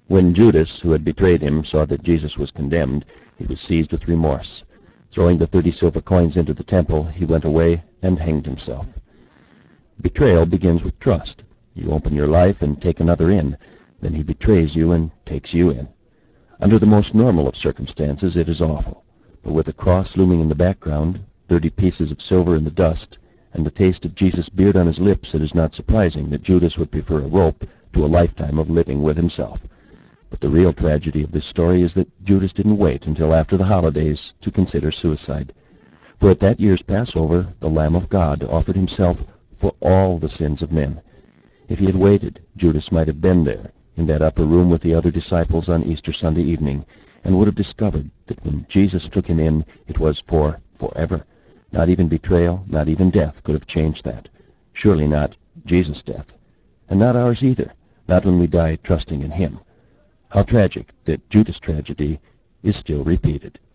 When Judas, who had betrayed him, saw that Jesus was condemned, he was seized with remorse. Throwing the 30 silver coins into the temple, he went away and hanged himself. Betrayal begins with trust. You open your life and take another in. Then he betrays you and takes you in. Under the most normal of circumstances, it is awful. But with a cross looming in the background, 30 pieces of silver in the dust, and the taste of Jesus' beard on his lips, it is not surprising that Judas would prefer a rope to a lifetime of living with himself. But the real tragedy of this story is that Judas didn't wait until after the holidays to consider suicide. For at that year's Passover, the Lamb of God offered himself for all the sins of men. If he had waited, Judas might have been there, in that upper room with the other disciples on Easter Sunday evening, and would have discovered that when Jesus took him in, it was for forever. Not even betrayal, not even death could have changed that. Surely not Jesus' death. And not ours either, not when we die trusting in him. How tragic that Judas' tragedy is still repeated.